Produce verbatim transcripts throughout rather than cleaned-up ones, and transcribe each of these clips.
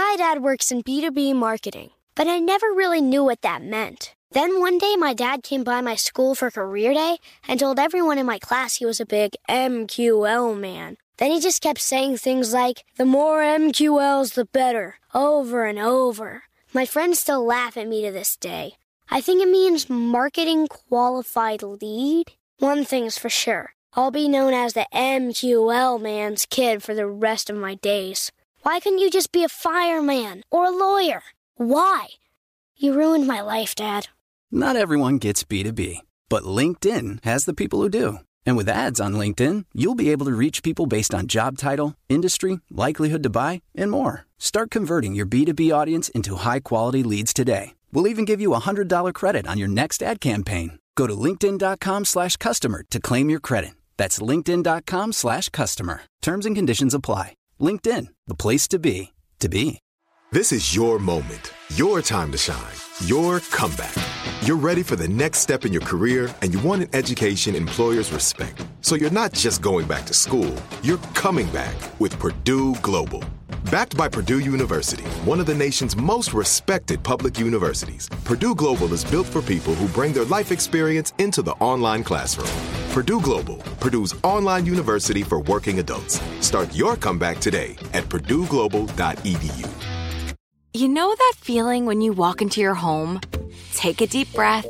My dad works in B two B marketing, but I never really knew what that meant. Then one day, my dad came by my school for career day and told everyone in my class he was a big M Q L man. Then he just kept saying things like, the more M Q Ls, the better, over and over. My friends still laugh at me to this day. I think it means marketing qualified lead. One thing's for sure, I'll be known as the M Q L man's kid for the rest of my days. Why couldn't you just be a fireman or a lawyer? Why? You ruined my life, Dad. Not everyone gets B two B, but LinkedIn has the people who do. And with ads on LinkedIn, you'll be able to reach people based on job title, industry, likelihood to buy, and more. Start converting your B two B audience into high-quality leads today. We'll even give you a one hundred dollars credit on your next ad campaign. Go to linkedin.com slash customer to claim your credit. That's linkedin.com slash customer. Terms and conditions apply. LinkedIn, the place to be, to be. This is your moment, your time to shine, your comeback. You're ready for the next step in your career, and you want an education employers respect. So you're not just going back to school, you're coming back with Purdue Global. Backed by Purdue University, one of the nation's most respected public universities, Purdue Global is built for people who bring their life experience into the online classroom. Purdue Global, Purdue's online university for working adults. Start your comeback today at purdue global dot e d u. You know that feeling when you walk into your home, take a deep breath,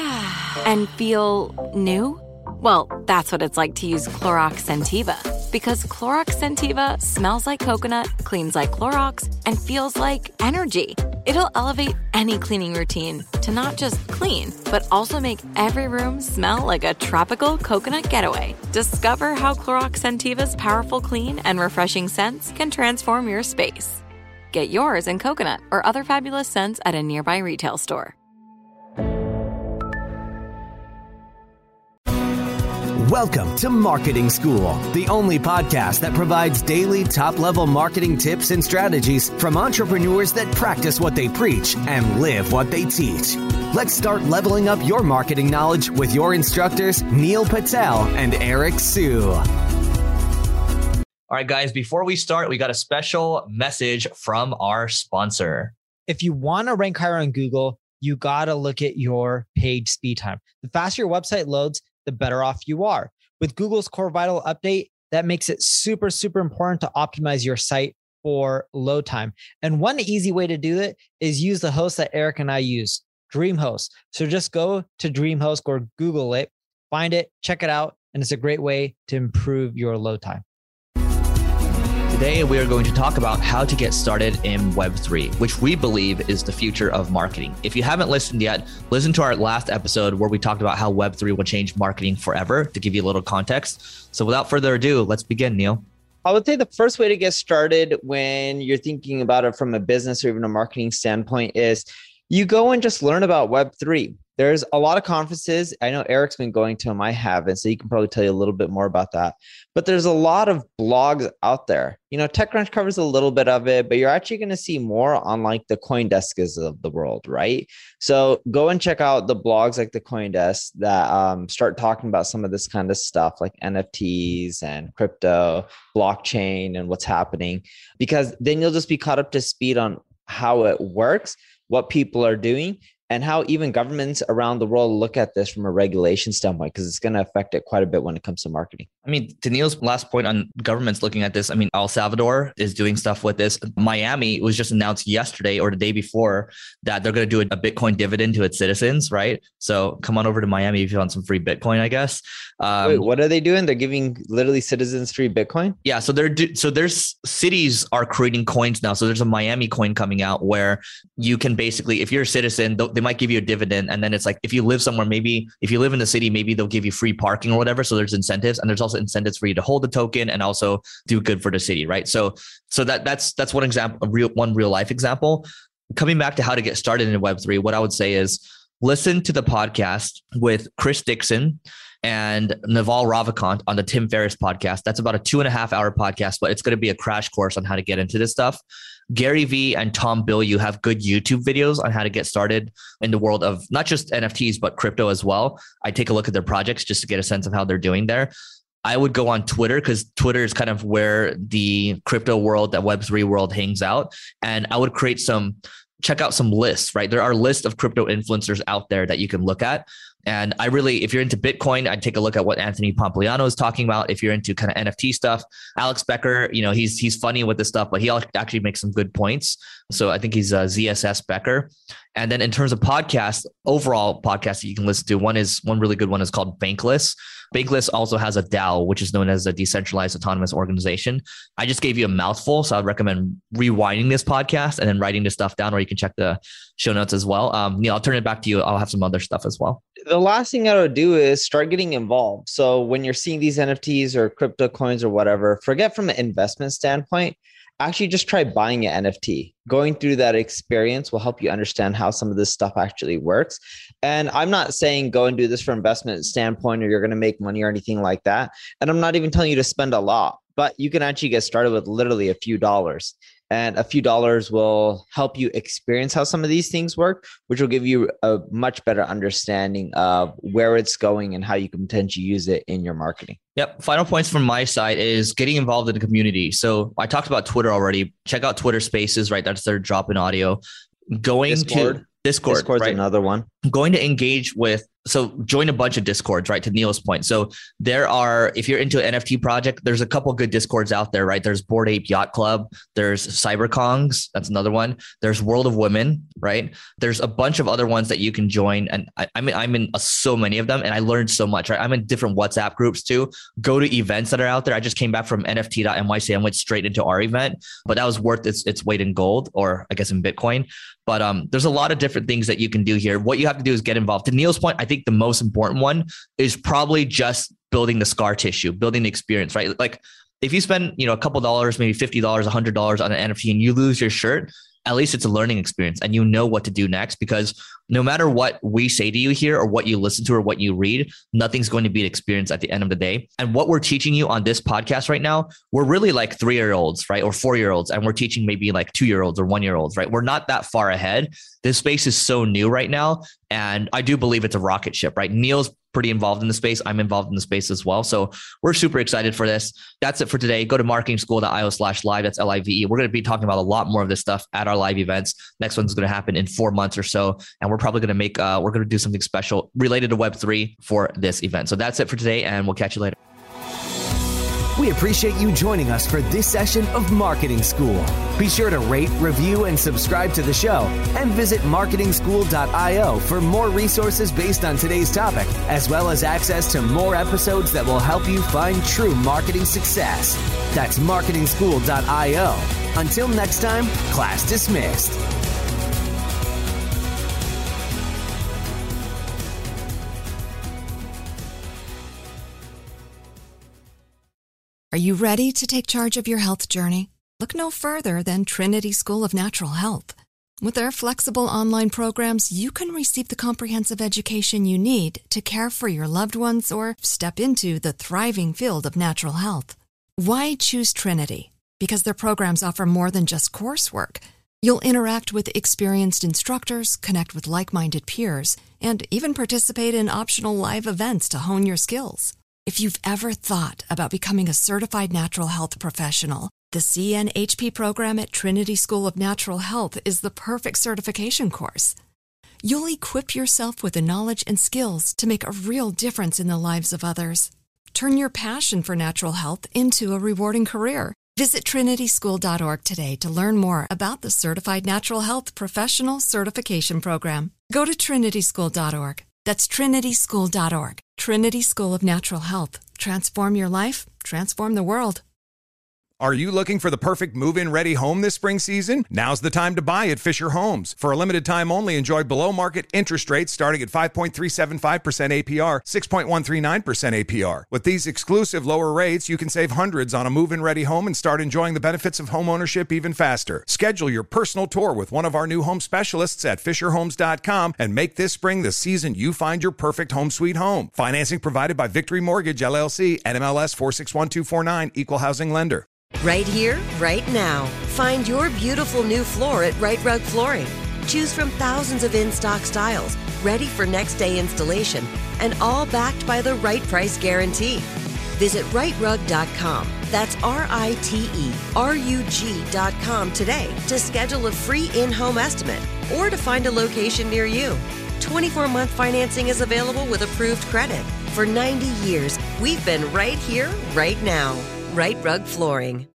and feel new? Well, that's what it's like to use Clorox Scentiva. Because Clorox Scentiva smells like coconut, cleans like Clorox, and feels like energy. It'll elevate any cleaning routine to not just clean, but also make every room smell like a tropical coconut getaway. Discover how Clorox Scentiva's powerful clean and refreshing scents can transform your space. Get yours in coconut or other fabulous scents at a nearby retail store. Welcome to Marketing School, the only podcast that provides daily top-level marketing tips and strategies from entrepreneurs that practice what they preach and live what they teach. Let's start leveling up your marketing knowledge with your instructors, Neil Patel and Eric Sue. All right, guys, before we start, we got a special message from our sponsor. If you want to rank higher on Google, you got to look at your page speed time. The faster your website loads, the better off you are. With Google's Core Vital update, that makes it super, super important to optimize your site for load time. And one easy way to do it is use the host that Eric and I use, DreamHost. So just go to DreamHost or Google it, find it, check it out, and it's a great way to improve your load time. Today, we are going to talk about how to get started in Web three, which we believe is the future of marketing. If you haven't listened yet, listen to our last episode where we talked about how Web three will change marketing forever, to give you a little context. So without further ado, let's begin, Neil. I would say the first way to get started when you're thinking about it from a business or even a marketing standpoint is you go and just learn about Web three. There's a lot of conferences. I know Eric's been going to them. I haven't, so he can probably tell you a little bit more about that. But there's a lot of blogs out there. You know, TechCrunch covers a little bit of it, but you're actually going to see more on like the CoinDesks of the world, right? So go and check out the blogs like the CoinDesk that um, start talking about some of this kind of stuff like N F Ts and crypto, blockchain, and what's happening, because then you'll just be caught up to speed on how it works, what people are doing, and how even governments around the world look at this from a regulation standpoint, because it's going to affect it quite a bit when it comes to marketing. I mean, to Neil's last point on governments looking at this, I mean, El Salvador is doing stuff with this. Miami was just announced yesterday or the day before that they're going to do a Bitcoin dividend to its citizens, right? So come on over to Miami if you want some free Bitcoin, I guess. Um, Wait, what are they doing? They're giving literally citizens free Bitcoin? Yeah. So they're do- so there's cities are creating coins now. So there's a Miami coin coming out where you can basically, if you're a citizen, they might give you a dividend. And then it's like, if you live somewhere, maybe if you live in the city, maybe they'll give you free parking or whatever. So there's incentives, and there's also incentives for you to hold the token and also do good for the city, right? So, so that that's that's one example, a real one real life example. Coming back to how to get started in Web three, what I would say is listen to the podcast with Chris Dixon and Naval Ravikant on the Tim Ferriss podcast. That's about a two and a half hour podcast, but it's going to be a crash course on how to get into this stuff. Gary Vee and Tom Bilyeu have good YouTube videos on how to get started in the world of not just N F Ts, but crypto as well. I take a look at their projects just to get a sense of how they're doing there. I would go on Twitter because Twitter is kind of where the crypto world, that Web three world hangs out. And I would create some, check out some lists, right? There are lists of crypto influencers out there that you can look at. And I really, if you're into Bitcoin, I'd take a look at what Anthony Pompliano is talking about. If you're into kind of N F T stuff, Alex Becker, you know, he's he's funny with this stuff, but he actually makes some good points. So I think he's a Z S S Becker. And then in terms of podcasts, overall podcasts that you can listen to, one is one really good one is called Bankless. Bankless also has a DAO, which is known as a decentralized autonomous organization. I just gave you a mouthful, so I'd recommend rewinding this podcast and then writing this stuff down, or you can check the show notes as well. Um, Neil, I'll turn it back to you. I'll have some other stuff as well. The last thing I would do is start getting involved. So when you're seeing these N F Ts or crypto coins or whatever, forget from an investment standpoint. Actually, just try buying an N F T. Going through that experience will help you understand how some of this stuff actually works. And I'm not saying go and do this from an investment standpoint or you're going to make money or anything like that. And I'm not even telling you to spend a lot, but you can actually get started with literally a few dollars. And a few dollars will help you experience how some of these things work, which will give you a much better understanding of where it's going and how you can potentially use it in your marketing. Yep. Final points from my side is getting involved in the community. So I talked about Twitter already. Check out Twitter Spaces, right? That's their drop in audio. Going Discord. to Discord, Discord's right? Another one. Going to engage with, so join a bunch of Discords, right? To Neil's point. So there are, if you're into an N F T project, there's a couple good Discords out there, right? There's Bored Ape Yacht Club. There's CyberKongs. That's another one. There's World of Women, right? There's a bunch of other ones that you can join. And I, I'm in, I'm in uh, so many of them and I learned so much, right? I'm in different WhatsApp groups too. Go to events that are out there. I just came back from N F T dot N Y C. I went straight into our event, but that was worth its, its weight in gold, or I guess in Bitcoin. But um, there's a lot of different things that you can do here. What you have to do is get involved. To Neil's point, I think the most important one is probably just building the scar tissue, building the experience, right? Like if you spend, you know, a couple dollars, maybe fifty dollars, a hundred dollars on an N F T and you lose your shirt, at least it's a learning experience and you know what to do next, because no matter what we say to you here or what you listen to or what you read, nothing's going to be an experience at the end of the day. And what we're teaching you on this podcast right now, we're really like three-year-olds, right? Or four-year-olds. And we're teaching maybe like two-year-olds or one-year-olds, right? We're not that far ahead. This space is so new right now. And I do believe it's a rocket ship, right? Neil's pretty involved in the space. I'm involved in the space as well. So we're super excited for this. That's it for today. Go to marketing school dot io slash live. That's L I V E. We're going to be talking about a lot more of this stuff at our live events. Next one's going to happen in four months or so. And we're probably going to make, uh, we're going to do something special related to Web three for this event. So that's it for today. And we'll catch you later. We appreciate you joining us for this session of Marketing School. Be sure to rate, review, and subscribe to the show, and visit marketing school dot io for more resources based on today's topic, as well as access to more episodes that will help you find true marketing success. That's marketing school dot io. Until next time, class dismissed. Are you ready to take charge of your health journey? Look no further than Trinity School of Natural Health. With their flexible online programs, you can receive the comprehensive education you need to care for your loved ones or step into the thriving field of natural health. Why choose Trinity? Because their programs offer more than just coursework. You'll interact with experienced instructors, connect with like-minded peers, and even participate in optional live events to hone your skills. If you've ever thought about becoming a certified natural health professional, the C N H P program at Trinity School of Natural Health is the perfect certification course. You'll equip yourself with the knowledge and skills to make a real difference in the lives of others. Turn your passion for natural health into a rewarding career. Visit trinity school dot org today to learn more about the Certified Natural Health Professional Certification Program. Go to trinity school dot org. That's trinity school dot org. Trinity School of Natural Health. Transform your life, transform the world. Are you looking for the perfect move-in ready home this spring season? Now's the time to buy at Fisher Homes. For a limited time only, enjoy below-market interest rates starting at five point three seven five percent A P R, six point one three nine percent A P R. With these exclusive lower rates, you can save hundreds on a move-in ready home and start enjoying the benefits of home ownership even faster. Schedule your personal tour with one of our new home specialists at fisher homes dot com and make this spring the season you find your perfect home sweet home. Financing provided by Victory Mortgage, L L C, N M L S four six one two four nine, Equal Housing Lender. Right here, right now. Find your beautiful new floor at Right Rug Flooring. Choose from thousands of in-stock styles, ready for next day installation, and all backed by the right price guarantee. Visit right rug dot com. That's R I T E R U G dot com today to schedule a free in-home estimate or to find a location near you. twenty-four month financing is available with approved credit. For ninety years, we've been right here, right now. Right Rug Flooring.